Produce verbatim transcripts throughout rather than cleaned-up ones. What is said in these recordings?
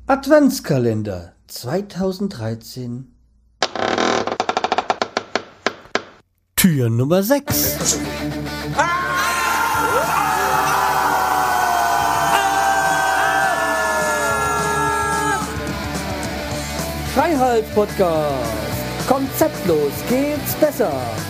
Adventskalender zweitausenddreizehn. Tür Nummer sechs. Freiheit Podcast. Konzeptlos geht's besser.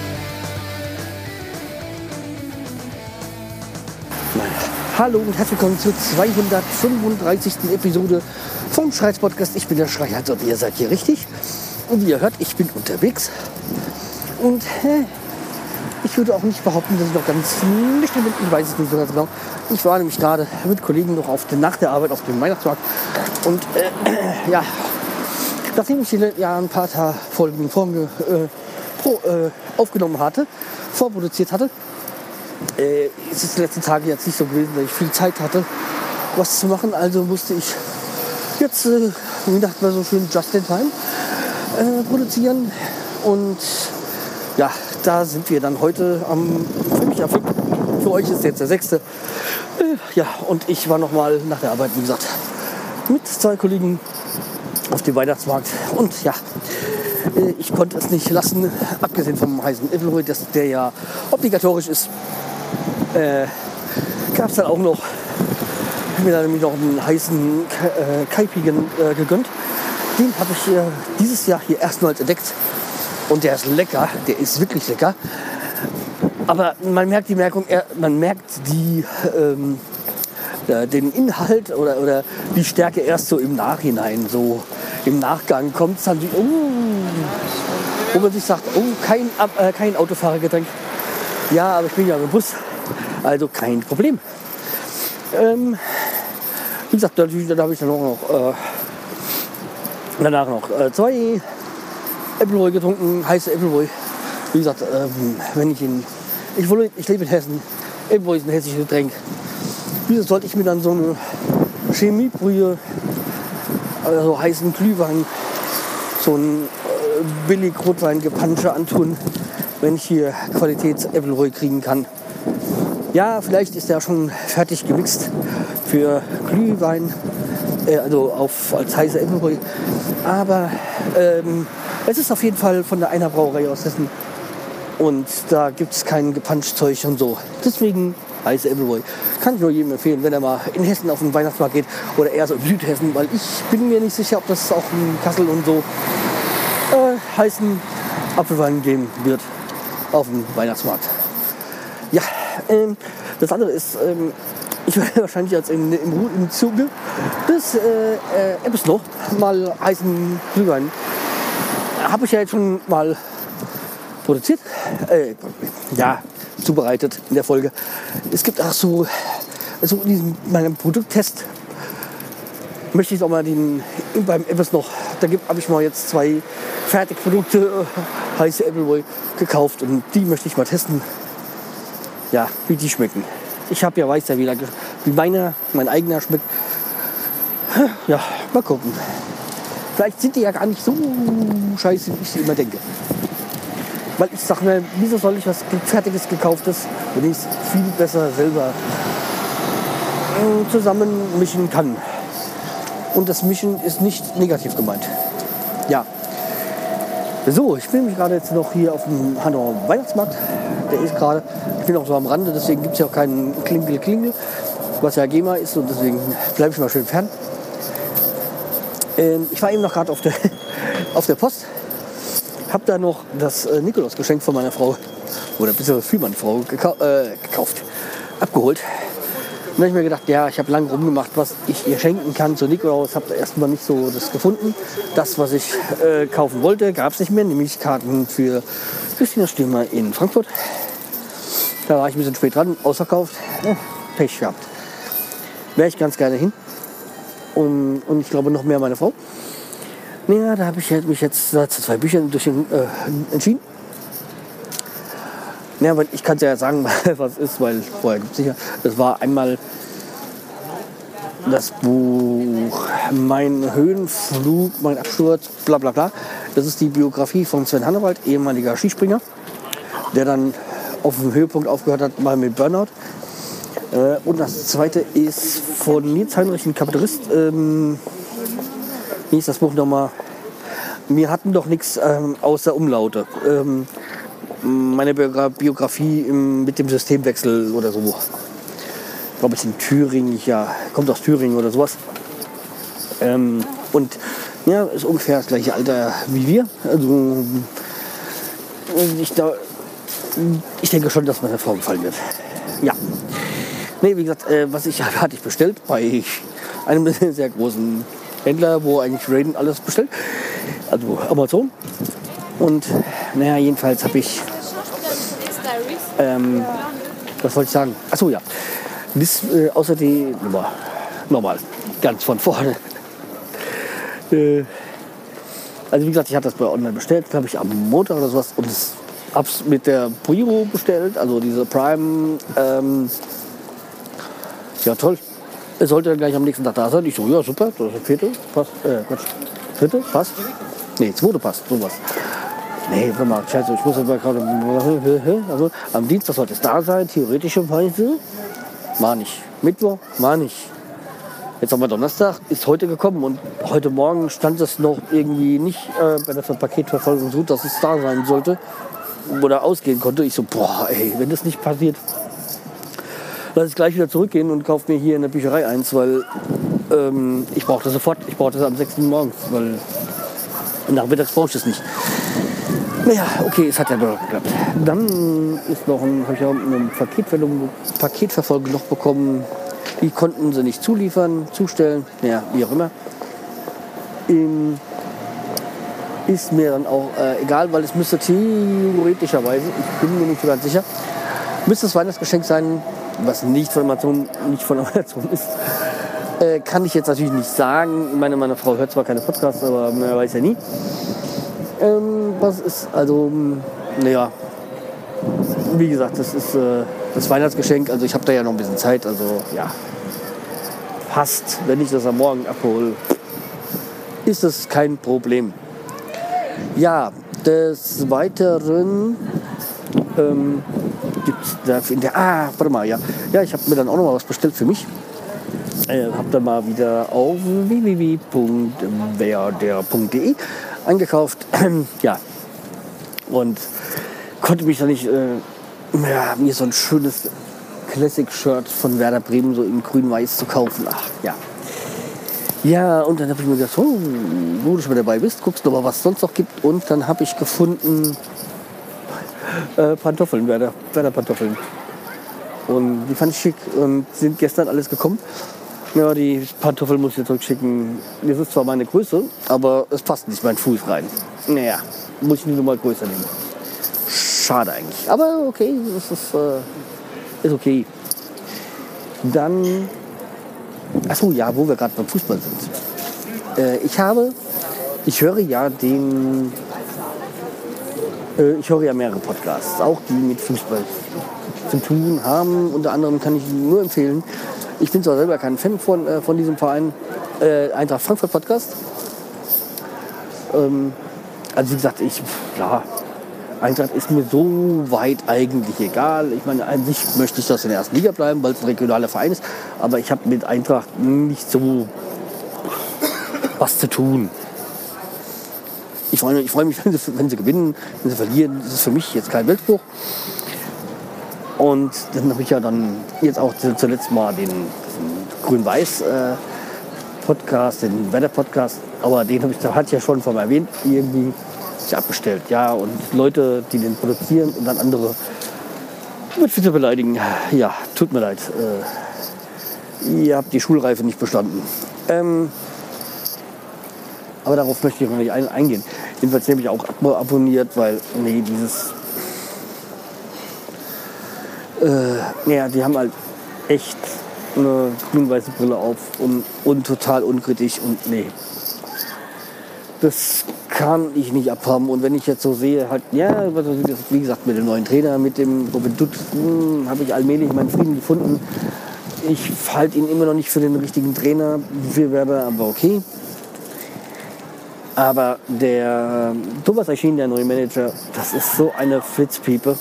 Hallo und herzlich willkommen zur zweihundertfünfunddreißigsten Episode vom Schreiz Podcast. Ich bin der Schreiz und ihr seid hier richtig. Und wie ihr hört, ich bin unterwegs. Und äh, ich würde auch nicht behaupten, dass ich noch ganz nüchtern bin. Ich weiß es nicht so ganz genau. Ich war nämlich gerade mit Kollegen noch auf der, nach der Arbeit auf dem Weihnachtsmarkt. Und äh, ja, nachdem ich ja ein paar Tage Folgen Form, äh, pro, äh, aufgenommen hatte, vorproduziert hatte, Äh, es ist die letzten Tage jetzt nicht so gewesen, dass ich viel Zeit hatte, was zu machen. Also musste ich jetzt, äh, wie dachte man so schön, just in time äh, produzieren. Und ja, da sind wir dann heute am fünften April. Für euch ist jetzt der sechste Äh, ja, und ich war nochmal nach der Arbeit, wie gesagt, mit zwei Kollegen auf dem Weihnachtsmarkt. Und ja, äh, ich konnte es nicht lassen, abgesehen vom heißen Äpfelröhr, der ja obligatorisch ist. Äh, gab es dann auch noch, ich habe mir dann nämlich noch einen heißen äh, Kaipigen äh, gegönnt. Den habe ich äh, dieses Jahr hier erstmals entdeckt. Und der ist lecker, der ist wirklich lecker. Aber man merkt die Merkung, man merkt die, ähm, äh, den Inhalt oder, oder die Stärke erst so im Nachhinein. So im Nachgang kommt es dann, wie, oh, wo man sich sagt, oh, kein, äh, kein Autofahrergetränk. Ja, aber ich bin ja im Bus. Also kein Problem. Ähm, wie gesagt, natürlich, dann habe ich dann auch noch äh, danach noch äh, zwei Äpfelröhr getrunken, heiße Äpfelröhr. Wie gesagt, ähm, wenn ich in ich, wohne, ich lebe in Hessen, Äpfelröhr ist ein hessisches Getränk. Wieso sollte ich mir dann so eine Chemiebrühe, also heißen Glühwein, so ein äh, billig Rotwein-Gepansche antun, wenn ich hier Qualitäts-Äpfelröhr kriegen kann? Ja, vielleicht ist der schon fertig gemixt für Glühwein, äh, also auf, als heiße Äpfelröhr. Aber ähm, es ist auf jeden Fall von der Einer Brauerei aus Hessen. Und da gibt es kein Gepanschzeug und so. Deswegen heiße Äpfelröhr. Kann ich nur jedem empfehlen, wenn er mal in Hessen auf den Weihnachtsmarkt geht oder eher so in Südhessen, weil ich bin mir nicht sicher, ob das auch in Kassel und so äh, heißen Apfelwein geben wird auf dem Weihnachtsmarkt. Ja, ähm, das andere ist, ähm, ich werde wahrscheinlich jetzt in, im, im Zuge des äh, äh, Ebbes noch mal heißen Glühwein. Habe ich ja jetzt schon mal produziert, äh, ja, zubereitet in der Folge. Es gibt auch so, also in diesem, meinem Produkttest möchte ich auch mal den, beim Ebbes noch, da habe ich mal jetzt zwei Fertigprodukte, äh, heiße Äpfelröhr gekauft und die möchte ich mal testen. Ja, wie die schmecken. Ich habe ja weiß ja, wie, wie meiner, mein eigener schmeckt. Ja, mal gucken. Vielleicht sind die ja gar nicht so scheiße, wie ich sie immer denke. Weil ich sage mir, wieso soll ich was Fertiges, Gekauftes, wenn ich es viel besser selber zusammen mischen kann. Und das Mischen ist nicht negativ gemeint. Ja. So, ich bin nämlich gerade jetzt noch hier auf dem Hanauer Weihnachtsmarkt. Der ist gerade, ich bin auch so am Rande, deswegen gibt es ja auch keinen Klingel-Klingel, was ja GEMA ist und deswegen bleibe ich mal schön fern. Ähm, ich war eben noch gerade auf der, auf der Post, habe da noch das äh, Nikolausgeschenk von meiner Frau, oder beziehungsweise für meine Frau gekau äh, gekauft, abgeholt. Und dann habe ich mir gedacht, ja, ich habe lange rumgemacht, was ich ihr schenken kann zu Nikolaus. Habe erstmal nicht so das gefunden. Das, was ich äh, kaufen wollte, gab es nicht mehr, nämlich Karten für Christina Stürmer in Frankfurt. Da war ich ein bisschen spät dran, ausverkauft. Ja, Pech gehabt. Wäre ich ganz gerne hin. Und, und ich glaube noch mehr meine Frau. Ja, da habe ich mich jetzt zu zwei Büchern durch den, äh, entschieden. Ja, aber ich kann es ja sagen, was es ist, weil vorher gibt es sicher. Das war einmal das Buch Mein Höhenflug, mein Absturz, bla bla bla. Das ist die Biografie von Sven Hannawald, ehemaliger Skispringer, der dann auf dem Höhepunkt aufgehört hat, mal mit Burnout. Und das zweite ist von Nils Heinrich, ein Kabarettist, ähm, Wie ist das Buch nochmal? Wir hatten doch nichts ähm, außer Umlaute. Ähm, meine Biografie im, mit dem Systemwechsel oder so. Ich glaube, es ist in Thüringen, ja, kommt aus Thüringen oder sowas. Ähm, und ja, ist ungefähr das gleiche Alter wie wir. Also ich, da, ich denke schon, dass meine Frau gefallen wird. Ja. Nee, wie gesagt, äh, was ich hatte ich bestellt bei einem sehr großen Händler, wo eigentlich Raiden alles bestellt. Also Amazon. Und naja, jedenfalls habe ich, ähm, was wollte ich sagen? Achso, ja. Bis, äh, außer die Nummer, normal, ganz von vorne. äh, also wie gesagt, ich hatte das bei online bestellt, glaube ich, am Montag oder sowas. Und es hab's mit der Primo bestellt, also diese Prime. Ähm, ja, toll. Es sollte dann gleich am nächsten Tag da sein. Ich so, ja, super, das ist der vierte, passt. Äh, Quatsch, vierte, passt. Nee, zweite passt, sowas. Nee, warte mal, scheiße, ich muss aber gerade. Also, am Dienstag sollte es da sein, theoretischerweise. War nicht. Mittwoch, war nicht. Jetzt haben wir Donnerstag, ist heute gekommen und heute Morgen stand es noch irgendwie nicht äh, bei der Paketverfolgung so, dass es da sein sollte oder ausgehen konnte. Ich so, boah, ey, wenn das nicht passiert, lass ich gleich wieder zurückgehen und kaufe mir hier in der Bücherei eins, weil ähm, ich brauche das sofort. Ich brauche das am sechsten morgens, weil nachmittags brauche ich das nicht. Naja, okay, es hat ja doch geklappt. Dann ist noch ein, habe ich auch eine Paketverfolgung, Paketverfolgung noch bekommen. Die konnten sie nicht zuliefern, zustellen, naja, wie auch immer. Ähm, ist mir dann auch äh, egal, weil es müsste theoretischerweise, ich bin mir nicht so ganz sicher, müsste das Weihnachtsgeschenk sein, was nicht von Amazon, nicht von Amazon ist. Äh, kann ich jetzt natürlich nicht sagen. Ich meine, meine Frau hört zwar keine Podcasts, aber man weiß ja nie. Ähm, was ist, also, naja, wie gesagt, das ist äh, das Weihnachtsgeschenk, also ich habe da ja noch ein bisschen Zeit, also ja, passt, wenn ich das am Morgen abhole, ist das kein Problem. Ja, des Weiteren ähm, gibt es da in der, ah, warte mal, ja, ja, ich habe mir dann auch noch mal was bestellt für mich. Äh, habe dann mal wieder auf w w w punkt werder punkt de eingekauft, ja, und konnte mich da nicht, äh, ja, mir so ein schönes Classic-Shirt von Werder Bremen so in grün-weiß zu kaufen, ach, ja. Ja, und dann habe ich mir gedacht, oh, wo du schon mal dabei bist, guckst du mal, was es sonst noch gibt, und dann habe ich gefunden, äh, Pantoffeln, Werder, Werder Pantoffeln. Und die fand ich schick und sind gestern alles gekommen. Ja, die Pantoffeln muss ich jetzt zurückschicken. Das ist zwar meine Größe, aber es passt nicht mein Fuß rein. Naja, muss ich nur mal größer nehmen. Schade eigentlich. Aber okay, das ist, äh, ist okay. Dann, achso, ja, wo wir gerade beim Fußball sind. Äh, ich habe, ich höre ja den, äh, ich höre ja mehrere Podcasts, auch die mit Fußball zu tun haben. Unter anderem kann ich nur empfehlen, ich bin zwar selber kein Fan von, äh, von diesem Verein, äh, Eintracht Frankfurt Podcast. Ähm, also wie gesagt, ich, ja, Eintracht ist mir so weit eigentlich egal. Ich meine, an sich möchte ich, dass in der ersten Liga bleiben, weil es ein regionaler Verein ist. Aber ich habe mit Eintracht nicht so was zu tun. Ich freue mich, ich freue mich wenn, sie, wenn sie gewinnen, wenn sie verlieren. Das ist für mich jetzt kein Weltbruch. Und dann habe ich ja dann jetzt auch zuletzt mal den, den Grün-Weiß-Podcast, äh, den Wetter-Podcast, aber den habe ich, hatte ich ja schon von erwähnt, irgendwie sich abbestellt. Ja, und Leute, die den produzieren und dann andere mit bitte beleidigen. Ja, tut mir leid. Äh, ihr habt die Schulreife nicht bestanden. Ähm, aber darauf möchte ich noch nicht ein, eingehen. Jedenfalls habe ich auch abonniert, weil, nee, dieses... Äh, ja, die haben halt echt eine grün-weiße Brille auf und, und total unkritisch und nee. Das kann ich nicht abhaben. Und wenn ich jetzt so sehe, halt, ja, wie gesagt, mit dem neuen Trainer, mit dem Robin Dutt, hm, habe ich allmählich meinen Frieden gefunden. Ich halte ihn immer noch nicht für den richtigen Trainer für Werder, aber okay. Aber der Thomas Eichin, der neue Manager, das ist so eine Flitzpiepe.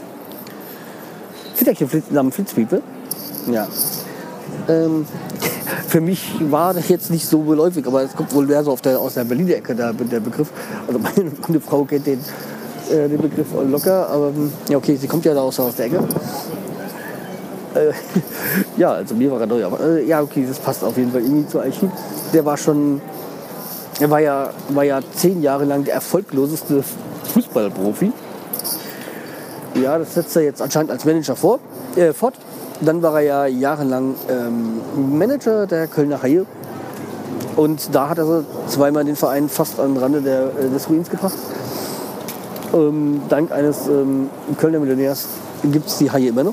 Vielleicht den Flitz, Namen Flitzpiepe. Ja. Ähm, für mich war das jetzt nicht so geläufig, aber es kommt wohl mehr so auf der, aus der Berliner Ecke, der, der Begriff. Also meine, meine Frau kennt den, äh, den Begriff locker, aber ja okay, sie kommt ja da aus, aus der Ecke. Äh, ja, also mir war er neu, aber äh, ja okay, das passt auf jeden Fall irgendwie zu Eichen. Der war schon, er war ja, war ja zehn Jahre lang der erfolgloseste Fußballprofi. Ja, das setzt er jetzt anscheinend als Manager vor, äh, fort. Dann war er ja jahrelang ähm, Manager der Kölner Haie. Und da hat er zweimal den Verein fast an den Rande der, äh, des Ruins gebracht. Ähm, dank eines ähm, Kölner Millionärs gibt es die Haie immer noch.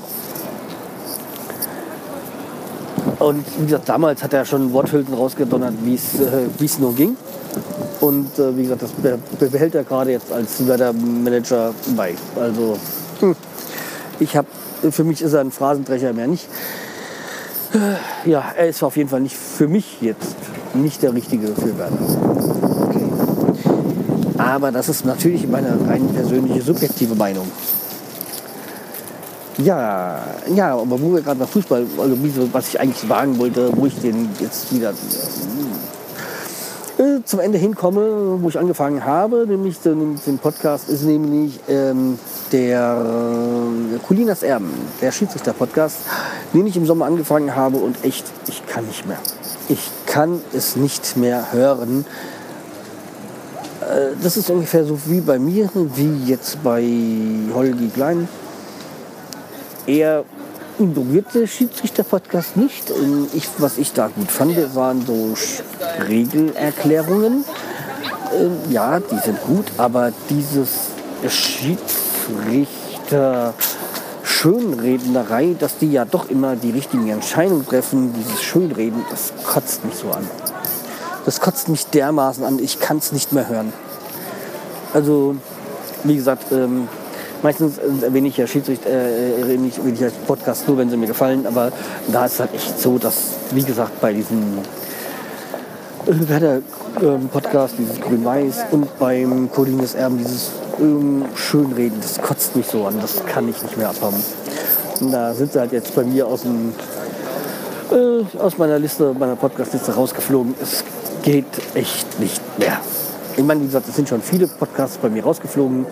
Und wie gesagt, damals hat er schon Worthülsen rausgedonnert, wie es äh, wie es nur ging. Und äh, wie gesagt, das be- behält er gerade jetzt als Werder-Manager bei. Also, hm. ich habe, für mich ist er ein Phrasendrecher mehr nicht. Äh, ja, er ist auf jeden Fall nicht für mich jetzt nicht der Richtige für Werder. Okay. Aber das ist natürlich meine rein persönliche, subjektive Meinung. Ja, ja, aber wo wir gerade nach Fußball, also wie so, was ich eigentlich sagen wollte, wo ich den jetzt wieder äh, zum Ende hinkomme, wo ich angefangen habe, nämlich den, den Podcast, ist nämlich ähm, der äh, Colinas Erben, der Schiedsrichter-Podcast, den ich im Sommer angefangen habe und echt, ich kann nicht mehr. Ich kann es nicht mehr hören. Äh, das ist ungefähr so wie bei mir, wie jetzt bei Holgi Klein. Er berührte Schiedsrichter-Podcast nicht. Ich, was ich da gut fand, waren so Regelerklärungen. Äh, ja, die sind gut, aber dieses Schiedsrichter-Schönrednerei, dass die ja doch immer die richtigen Entscheidungen treffen, dieses Schönreden, das kotzt mich so an. Das kotzt mich dermaßen an, ich kann es nicht mehr hören. Also, wie gesagt, ähm, meistens erwähne ich ja Schiedsrichter, äh, erwähne ich, ich als Podcast nur, wenn sie mir gefallen. Aber da ist es halt echt so, dass, wie gesagt, bei diesem äh, Werder-Podcast, dieses Grün-Weiß und beim Colinas Erben, dieses ähm, Schönreden, das kotzt mich so an. Das kann ich nicht mehr abhaben. Und da sind sie halt jetzt bei mir aus, dem, äh, aus meiner Liste, meiner Podcast-Liste rausgeflogen. Es geht echt nicht mehr. Ich meine, wie gesagt, es sind schon viele Podcasts bei mir rausgeflogen.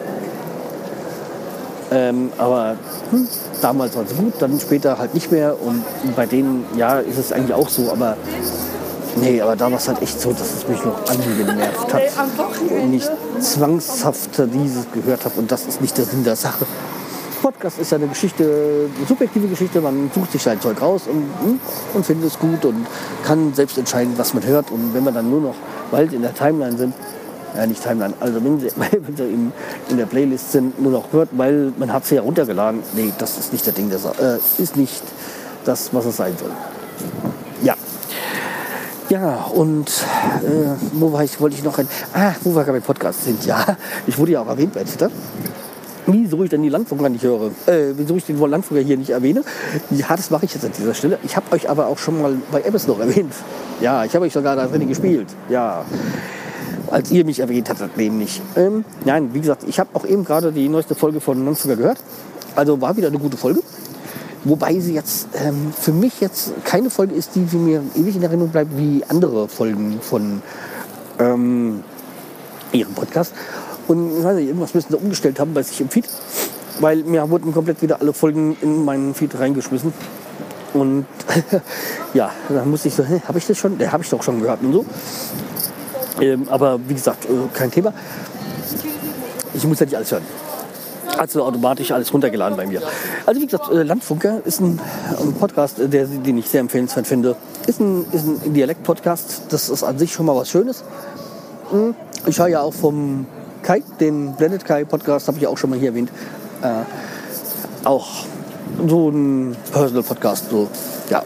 Ähm, aber hm, damals war es gut, dann später halt nicht mehr. Und bei denen, ja, ist es eigentlich auch so. Aber nee, aber da war es halt echt so, dass es mich noch angenervt hat. Und ich zwangshaft dieses gehört habe. Und das ist nicht der Sinn der Sache. Podcast ist ja eine Geschichte, eine subjektive Geschichte. Man sucht sich sein Zeug raus und, hm, und findet es gut und kann selbst entscheiden, was man hört. Und wenn wir dann nur noch bald in der Timeline sind, ja, nicht Timeline, also wenn sie, wenn sie in, in der Playlist sind, nur noch hört, weil man hat sie ja runtergeladen. Nee, das ist nicht der Ding, das äh, ist nicht das, was es sein soll. Ja. Ja, und äh, wo war ich, wollte ich noch ein, ah, wo wir gerade bei Podcasts sind, ja, ich wurde ja auch erwähnt bei Twitter. Wieso ich denn die Landfunker nicht höre, äh, wieso ich den Landfunker hier nicht erwähne, ja, das mache ich jetzt an dieser Stelle. Ich habe euch aber auch schon mal bei Abbas noch erwähnt. Ja, ich habe euch sogar da drin gespielt, ja. Als ihr mich erwähnt hattet, nämlich. Ähm, nein, wie gesagt, ich habe auch eben gerade die neueste Folge von Landfunker gehört. Also war wieder eine gute Folge. Wobei sie jetzt ähm, für mich jetzt keine Folge ist, die mir ewig in Erinnerung bleibt, wie andere Folgen von ähm, ihrem Podcast. Und ich weiß nicht, irgendwas müssen sie umgestellt haben bei sich im Feed. Weil mir wurden komplett wieder alle Folgen in meinen Feed reingeschmissen. Und ja, da musste ich so, hä, habe ich das schon? Ja, habe ich doch schon gehört und so. Ähm, aber wie gesagt, äh, kein Thema. Ich muss ja nicht alles hören. Also automatisch alles runtergeladen bei mir. Also wie gesagt, äh, Landfunker ist ein, ein Podcast, der, den ich sehr empfehlenswert finde. Ist ein, ist ein Dialekt-Podcast. Das ist an sich schon mal was Schönes. Ich höre ja auch vom Kai, den Blended Kai Podcast, habe ich auch schon mal hier erwähnt. Äh, auch so ein Personal-Podcast. So, ja.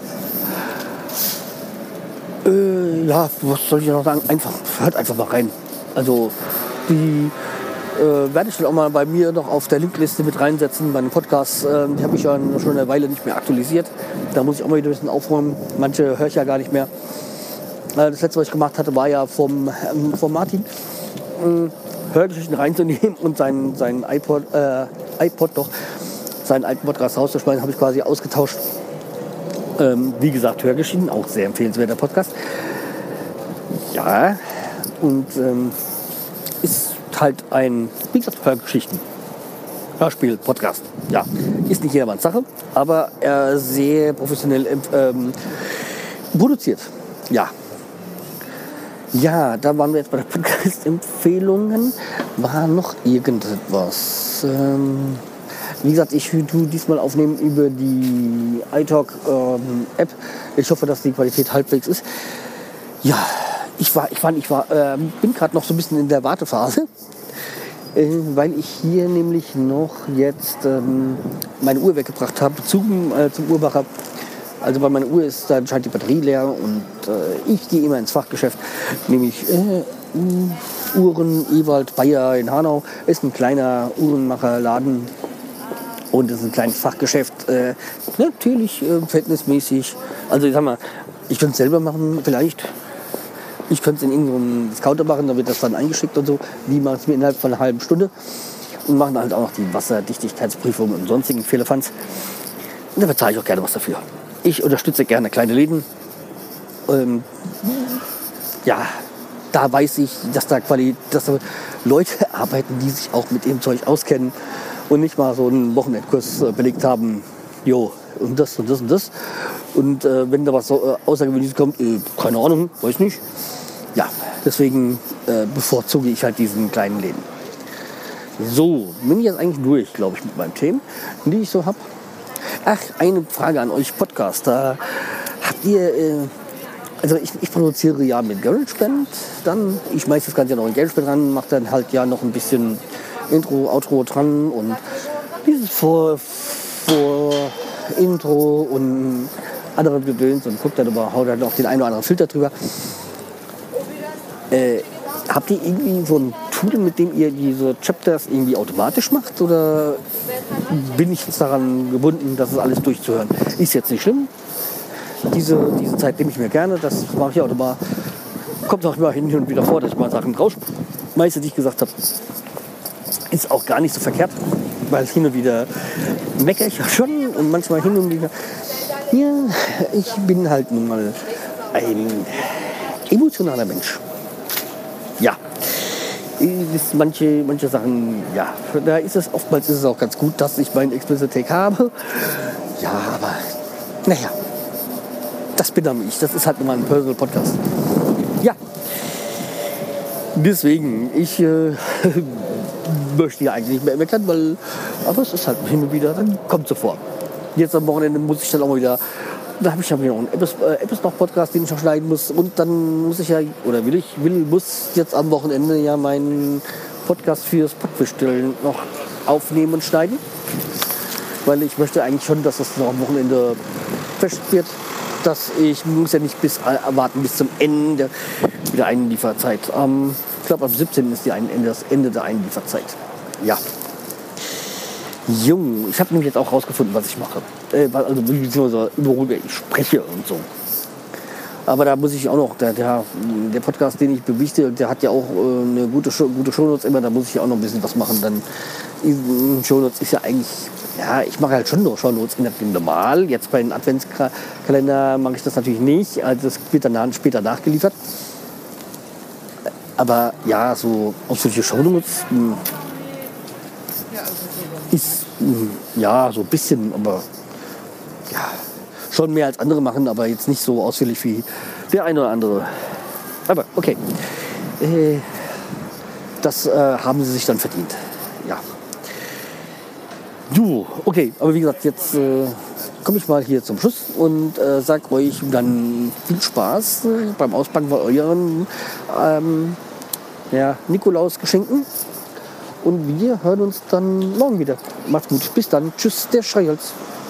Äh, ja, was soll ich noch sagen? Einfach, hört einfach mal rein. Also, die äh, werde ich auch mal bei mir noch auf der Linkliste mit reinsetzen. Bei den Podcasts, äh, die habe ich ja schon eine Weile nicht mehr aktualisiert. Da muss ich auch mal wieder ein bisschen aufräumen. Manche höre ich ja gar nicht mehr. Äh, das letzte, was ich gemacht hatte, war ja vom, ähm, vom Martin. Äh, Hörgeschichten reinzunehmen und seinen, seinen iPod, äh, iPod doch, seinen alten Podcast rauszuschmeißen, habe ich quasi ausgetauscht Ähm, wie gesagt, Hörgeschichten, auch sehr empfehlenswerter Podcast. Ja, und ähm, ist halt ein, wie gesagt, Hörgeschichten. Hörspiel, Podcast. Ja, ist nicht jedermanns Sache, aber äh, sehr professionell ähm, produziert. Ja. Ja, da waren wir jetzt bei der Podcast-Empfehlungen. War noch irgendetwas? Ähm, wie gesagt, ich tue diesmal aufnehmen über die iTalk-App. Ich hoffe, dass die Qualität halbwegs ist. Ja, ich war, ich war, ich war, äh, bin gerade noch so ein bisschen in der Wartephase. Weil ich hier nämlich noch jetzt ähm, meine Uhr weggebracht habe zum, äh, zum Uhrmacher. Also bei meiner Uhr ist da anscheinend die Batterie leer und äh, ich gehe immer ins Fachgeschäft, nämlich äh, Uhren Ewald Bayer in Hanau. Ist ein kleiner Uhrenmacherladen und ist ein kleines Fachgeschäft. Äh, natürlich äh, verhältnismäßig. Also ich sag mal, ich könnte es selber machen vielleicht. Ich könnte es in irgendeinem Discounter machen, da wird das dann eingeschickt und so. Die machen es mir innerhalb von einer halben Stunde und machen halt auch noch die Wasserdichtigkeitsprüfung und sonstigen Fehlerfanz. Und da bezahle ich auch gerne was dafür. Ich unterstütze gerne kleine Läden. Ähm, ja, da weiß ich, dass da, Quali- dass da Leute arbeiten, die sich auch mit dem Zeug auskennen und nicht mal so einen Wochenendkurs äh, belegt haben. Jo, und das und das und das. Und äh, wenn da was so, äh, Außergewöhnliches kommt, äh, keine Ahnung, weiß nicht. Ja, deswegen äh, bevorzuge ich halt diesen kleinen Läden. So, bin ich jetzt eigentlich durch, glaube ich, mit meinen Themen, die ich so habe. Ach, eine Frage an euch Podcaster. Habt ihr, äh, also ich, ich produziere ja mit GarageBand, dann, ich schmeiße das Ganze ja noch in GarageBand ran, mache dann halt ja noch ein bisschen Intro, Outro dran und dieses Vor, Vor, Intro und andere Gedöns und guckt dann über, haut dann auch den einen oder anderen Filter drüber. Äh, habt ihr irgendwie so ein Tool, mit dem ihr diese Chapters irgendwie automatisch macht? Oder bin ich jetzt daran gebunden, das ist alles durchzuhören? Ist jetzt nicht schlimm. Diese, diese Zeit nehme ich mir gerne. Das mache ich auch immer. Kommt auch immer hin und wieder vor, dass ich mal Sachen rausschmeiße, die ich gesagt habe. Ist auch gar nicht so verkehrt. Weil hin und wieder meckere ich ja schon. Und manchmal hin und wieder. Ja, ich bin halt nun mal ein emotionaler Mensch. Ja, ist manche, manche Sachen, ja, da ist es oftmals ist es auch ganz gut, dass ich meinen Explicit Take habe. Ja, aber naja, das bin dann ich. Das ist halt nur mal ein Personal Podcast. Ja, deswegen, ich äh, möchte ja eigentlich nicht mehr meckern, weil, aber es ist halt hin und wieder, dann kommt so vor. Jetzt am Wochenende muss ich dann auch mal wieder. Da habe ich ja wieder noch einen Apps noch Podcast, den ich noch schneiden muss. Und dann muss ich ja, oder will ich, will, muss jetzt am Wochenende ja meinen Podcast fürs Packbestellen noch aufnehmen und schneiden. Weil ich möchte eigentlich schon, dass das noch am Wochenende fest wird. Dass ich muss ja nicht bis erwarten bis zum Ende der Einlieferzeit. Ähm, ich glaube, am siebzehnten ist die ein, das Ende der Einlieferzeit. Ja. Jung, ich habe nämlich jetzt auch rausgefunden, was ich mache. Äh, also beziehungsweise worüber ich spreche und so. Aber da muss ich auch noch, der, der, der Podcast, den ich berichte, der hat ja auch äh, eine gute, gute Shownotes immer, da muss ich ja auch noch ein bisschen was machen. Dann Shownotes ist ja eigentlich, ja, ich mache halt schon noch Shownotes normal. Jetzt bei den Adventskalender mache ich das natürlich nicht, also das wird dann später nachgeliefert. Aber ja, so ausführliche Shownotes mh, ist mh, ja so ein bisschen, aber ja, schon mehr als andere machen, aber jetzt nicht so ausführlich wie der eine oder andere. Aber okay, äh, das äh, haben sie sich dann verdient. Ja. Du, okay, aber wie gesagt, jetzt äh, komme ich mal hier zum Schluss und äh, sag euch dann viel Spaß äh, beim Auspacken bei euren ähm, ja, Nikolaus-Geschenken. Und wir hören uns dann morgen wieder. Macht's gut. Bis dann. Tschüss, der Schreihals.